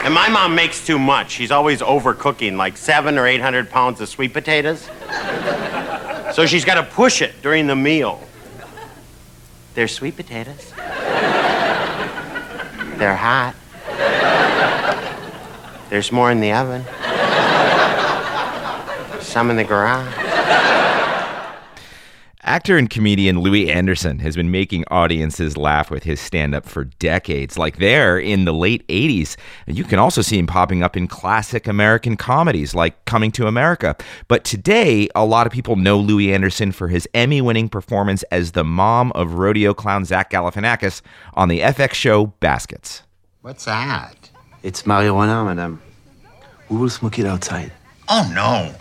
And my mom makes too much. She's always overcooking, like 700 or 800 pounds of sweet potatoes. So she's got to push it during the meal. They're sweet potatoes. They're hot. There's more in the oven. Some in the garage. Actor and comedian Louis Anderson has been making audiences laugh with his stand-up for decades. Like there in the late 80s. And you can also see him popping up in classic American comedies like Coming to America. But today, a lot of people know Louis Anderson for his Emmy-winning performance as the mom of rodeo clown Zach Galifianakis on the FX show Baskets. What's that? It's marijuana, madame. We will smoke it outside. Oh, no.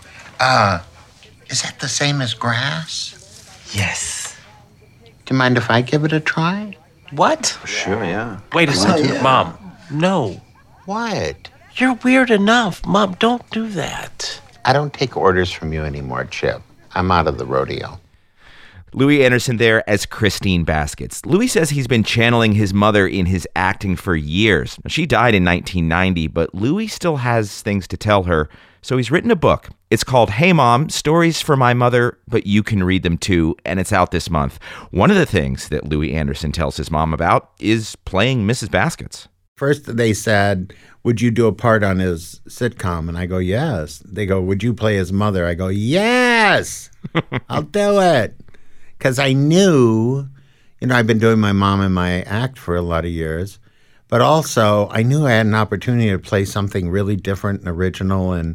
Is that the same as grass? Yes. Do you mind if I give it a try? What? Sure, yeah. Wait a second, Mom. No. What? You're weird enough. Mom, don't do that. I don't take orders from you anymore, Chip. I'm out of the rodeo. Louis Anderson there as Christine Baskets. Louis says he's been channeling his mother in his acting for years. She died in 1990, but Louis still has things to tell her, so he's written a book. It's called Hey Mom, Stories for My Mother, but You Can Read Them Too, and it's out this month. One of the things that Louis Anderson tells his mom about is playing Mrs. Baskets. First, they said, would you do a part on his sitcom? And I go, yes. They go, would you play his mother? I go, yes, I'll do it. Because I knew, I've been doing my mom in my act for a lot of years. But also, I knew I had an opportunity to play something really different and original. And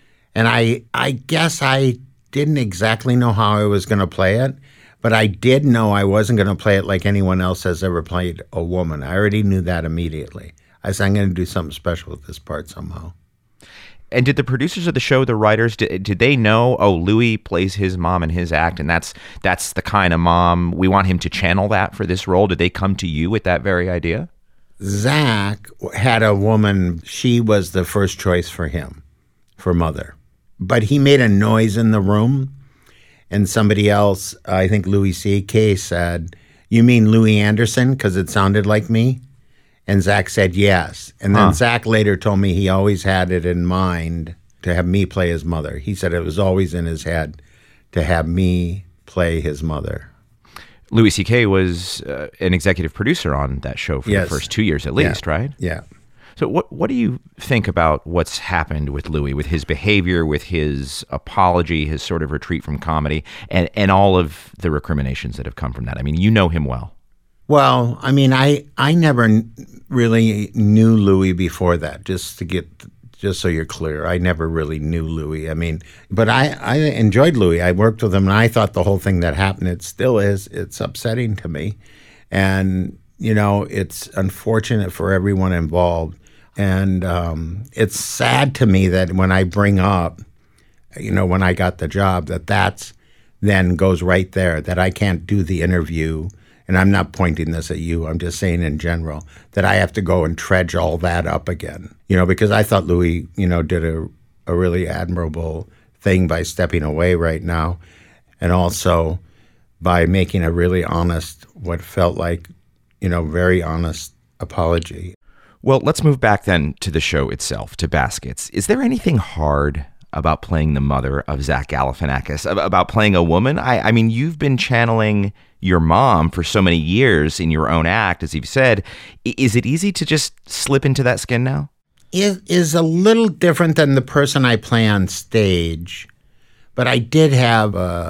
I guess I didn't exactly know how I was going to play it. But I did know I wasn't going to play it like anyone else has ever played a woman. I already knew that immediately. I said, I'm going to do something special with this part somehow. And did the producers of the show, the writers, did they know, Louis plays his mom in his act, and that's the kind of mom, we want him to channel that for this role? Did they come to you with that very idea? Zach had a woman, she was the first choice for him, for mother. But he made a noise in the room, and somebody else, I think Louis C.K. said, you mean Louis Anderson? Because it sounded like me. And Zach said yes. And then Zach later told me he always had it in mind to have me play his mother. He said it was always in his head to have me play his mother. Louis C.K. was an executive producer on that show for the first 2 years at least, right? Yeah. So what do you think about what's happened with Louis, with his behavior, with his apology, his sort of retreat from comedy, and all of the recriminations that have come from that? I mean, you know him well. Well, I mean, I never really knew Louis before that, just so you're clear. I never really knew Louis. I mean, but I enjoyed Louis. I worked with him, and I thought the whole thing that happened, it still is, it's upsetting to me. And, it's unfortunate for everyone involved. And it's sad to me that when I bring up, when I got the job, that's then goes right there, that I can't do the interview. And I'm not pointing this at you, I'm just saying in general, that I have to go and trudge all that up again. Because I thought Louis, did a really admirable thing by stepping away right now. And also by making a really honest, what felt like, very honest apology. Well, let's move back then to the show itself, to Baskets. Is there anything hard about playing the mother of Zach Galifianakis, about playing a woman? I mean, you've been channeling your mom for so many years in your own act, as you've said. Is it easy to just slip into that skin now? It is a little different than the person I play on stage, but I did have,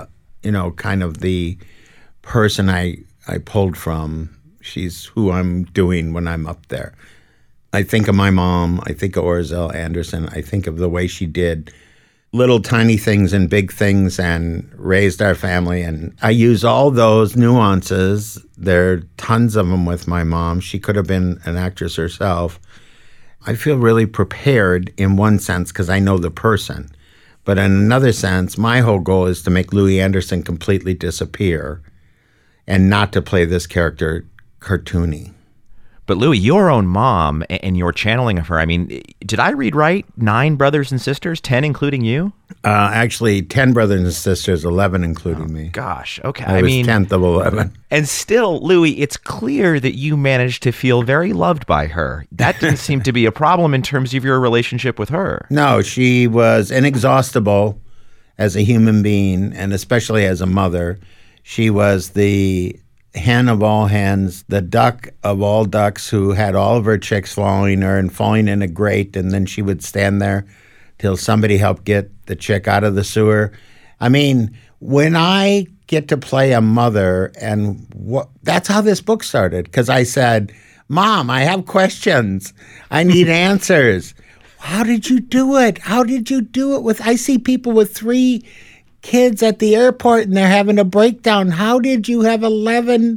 kind of the person I pulled from. She's who I'm doing when I'm up there. I think of my mom. I think of Orzel Anderson. I think of the way she did little tiny things and big things and raised our family. And I use all those nuances. There are tons of them with my mom. She could have been an actress herself. I feel really prepared in one sense because I know the person. But in another sense, my whole goal is to make Louis Anderson completely disappear and not to play this character cartoony. But Louis, your own mom and your channeling of her, I mean, did I read right? 9 brothers and sisters, 10 including you? Actually, 10 brothers and sisters, 11 including me. Gosh, okay. I was 10th of 11. And still, Louis, it's clear that you managed to feel very loved by her. That didn't seem to be a problem in terms of your relationship with her. No, she was inexhaustible as a human being, and especially as a mother. She was the hen of all hens, the duck of all ducks who had all of her chicks following her and falling in a grate, and then she would stand there till somebody helped get the chick out of the sewer. I mean, when I get to play a mother, and that's how this book started, because I said, Mom, I have questions. I need answers. How did you do it? How did you do it? I see people with 3 kids at the airport and they're having a breakdown. How did you have 11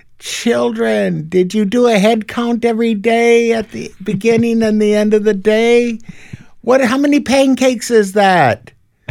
children? Did you do a head count every day at the beginning and the end of the day? How many pancakes is that?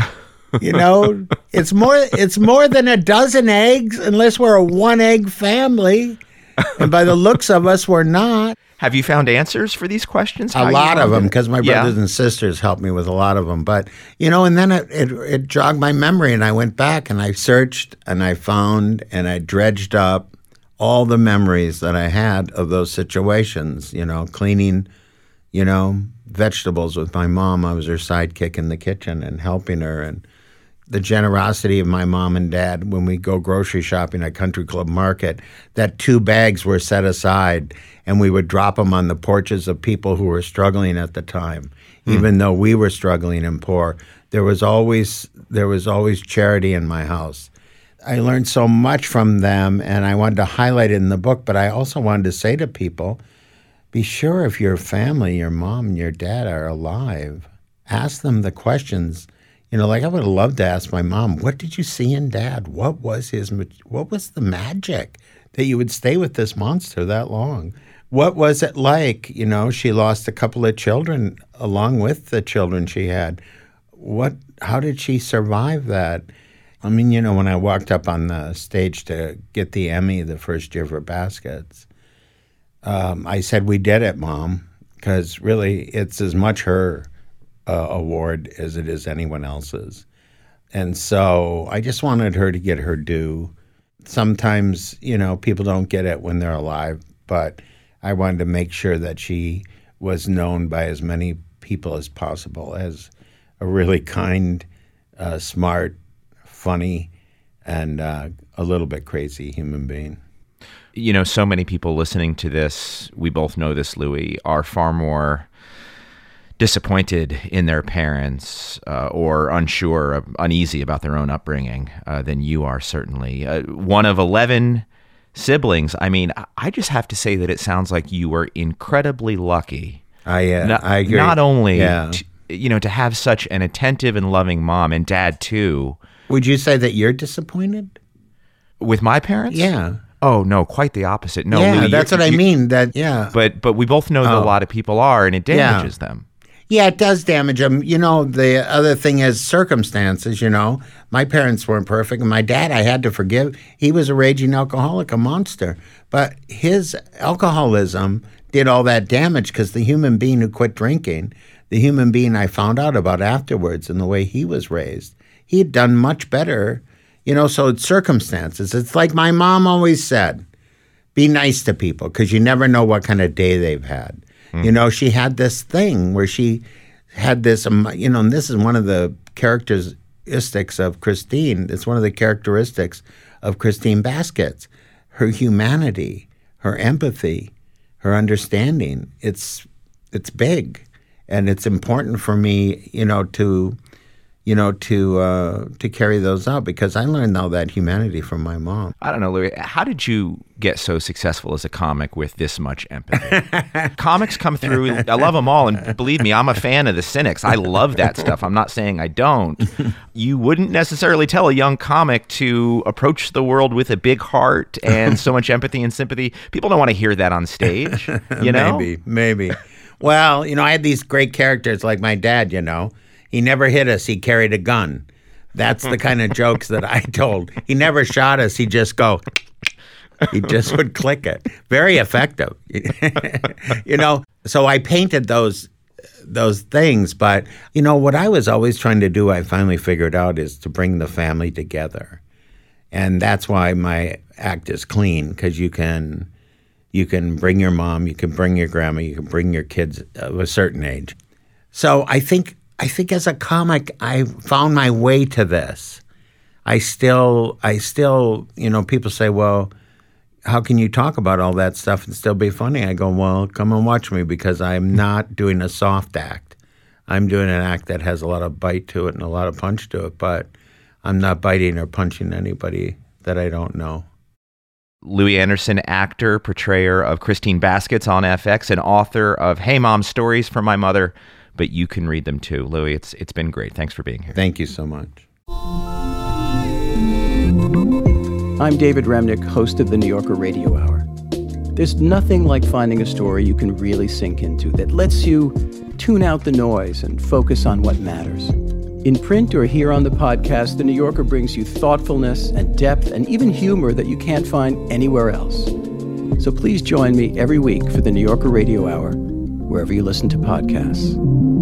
You know, it's more than a dozen eggs, unless we're a 1-egg family. And by the looks of us, we're not. Have you found answers for these questions? A lot of them, because my brothers and sisters helped me with a lot of them. But, you know, and then it jogged my memory, and I went back and I searched and I found and I dredged up all the memories that I had of those situations, you know, cleaning, you know, vegetables with my mom. I was her sidekick in the kitchen and helping her, and the generosity of my mom and dad when we go grocery shopping at Country Club Market, that 2 bags were set aside and we would drop them on the porches of people who were struggling at the time. Even though we were struggling and poor, there was always charity in my house. I learned so much from them, and I wanted to highlight it in the book, but I also wanted to say to people, be sure if your family, your mom and your dad are alive, ask them the questions. You know, like I would have loved to ask my mom, what did you see in Dad? What was the magic that you would stay with this monster that long? What was it like? You know, she lost a couple of children along with the children she had. How did she survive that? I mean, you know, when I walked up on the stage to get the Emmy the first year for Baskets, I said, we did it, Mom, because really it's as much her award as it is anyone else's. And so I just wanted her to get her due. Sometimes, you know, people don't get it when they're alive, but I wanted to make sure that she was known by as many people as possible as a really kind, smart, funny, and a little bit crazy human being. You know, so many people listening to this, we both know this, Louis, are far more disappointed in their parents or unsure, uneasy about their own upbringing than you are, certainly. One of 11 siblings. I mean, I just have to say that it sounds like you were incredibly lucky. I agree. Not only, to have such an attentive and loving mom, and dad too. Would you say that you're disappointed? With my parents? Yeah. Oh, no, quite the opposite. No, yeah, Louis, that's what I mean. But we both know that a lot of people are, and it damages them. Yeah, it does damage them. You know, the other thing is circumstances, you know. My parents weren't perfect. And my dad, I had to forgive. He was a raging alcoholic, a monster. But his alcoholism did all that damage because the human being who quit drinking, the human being I found out about afterwards and the way he was raised, he had done much better. You know, so it's circumstances. It's like my mom always said, be nice to people because you never know what kind of day they've had. You know, she had this thing where she had this, you know, and this is one of the characteristics of Christine. It's one of the characteristics of Christine Baskets. Her humanity, her empathy, her understanding. It's big. And it's important for me, to carry those out because I learned all that humanity from my mom. I don't know, Louis, how did you get so successful as a comic with this much empathy? Comics come through, I love them all, and believe me, I'm a fan of the cynics. I love that stuff. I'm not saying I don't. You wouldn't necessarily tell a young comic to approach the world with a big heart and so much empathy and sympathy. People don't want to hear that on stage, you know? Maybe. Well, I had these great characters like my dad, He never hit us. He carried a gun. That's the kind of jokes that I told. He never shot us. He'd just go, He just would click it. Very effective. So I painted those things. But, what I was always trying to do, I finally figured out, is to bring the family together. And that's why my act is clean, because you can bring your mom, you can bring your grandma, you can bring your kids of a certain age. So I think as a comic, I found my way to this. I still, people say, well, how can you talk about all that stuff and still be funny? I go, well, come and watch me, because I'm not doing a soft act. I'm doing an act that has a lot of bite to it and a lot of punch to it, but I'm not biting or punching anybody that I don't know. Louie Anderson, actor, portrayer of Christine Baskets on FX, and author of Hey Mom, Stories from My Mother, but you can read them too. Louie, it's been great. Thanks for being here. Thank you so much. I'm David Remnick, host of the New Yorker Radio Hour. There's nothing like finding a story you can really sink into that lets you tune out the noise and focus on what matters. In print or here on the podcast, The New Yorker brings you thoughtfulness and depth and even humor that you can't find anywhere else. So please join me every week for The New Yorker Radio Hour, wherever you listen to podcasts.